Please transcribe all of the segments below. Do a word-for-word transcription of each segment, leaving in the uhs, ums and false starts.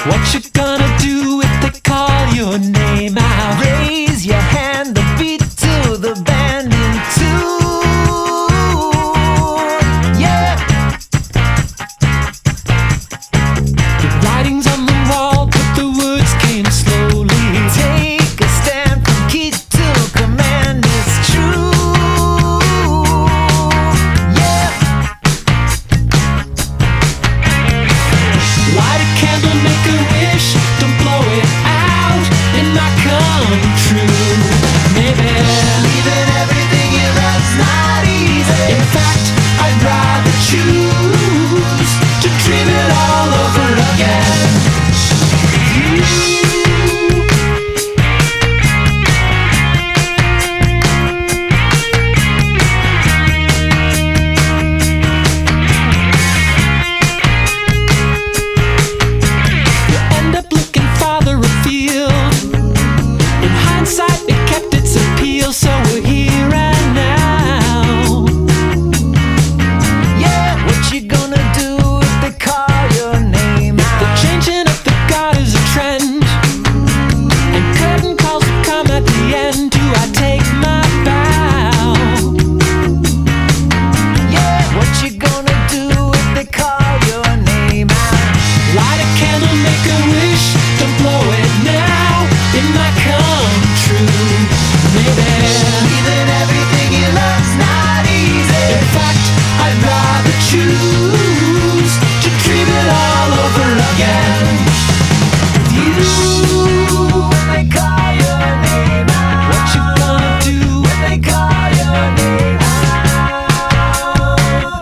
What you gonna do if they call your name out? Raise your hand, the beat to the band in tune. Yeah. The writing's on the wall, but the words came slowly. Take a stand from key to command. It's true. Yeah. Light a candle, make a wish, don't blow it out. It might come true, maybe. Leaving everything in love's not easy. In fact, I'd rather choose to dream it all over again. You. You end up looking farther afield. In hindsight, it kept its appeal, so we're here and now. Yeah. What you gonna do if they call your name The out? changing of the guard is a trend, and curtain calls will come at the end. Do I take my bow? Yeah. What you gonna do if they call your name out? Light a candle, make a wish, don't blow it now. It might come true, maybe. Leaving everything in love's not easy. In fact, I'd rather choose to dream it all over again. With you. When they call your name out. What you gonna do? When they call your name out.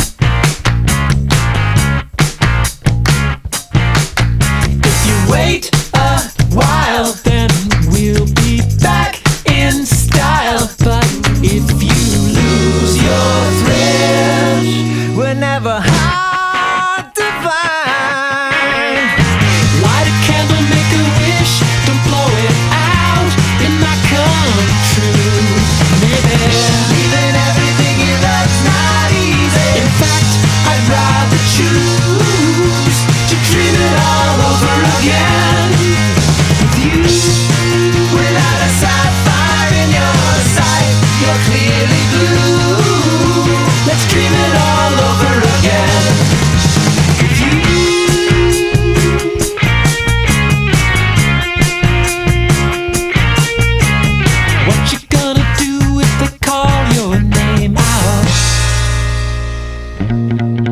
If you wait a while, then we'll be back in style. But if you lose your thrill, We're never hard to find. light a candle, make a wish, don't blow it out. It might come true, maybe. Leaving everything in love's not easy. In fact, I'd rather choose to dream it all over again. With you. Without a sapphire in your sight, you're clearly blue. Let's dream it all over again. With you. What you gonna do if they call your name out?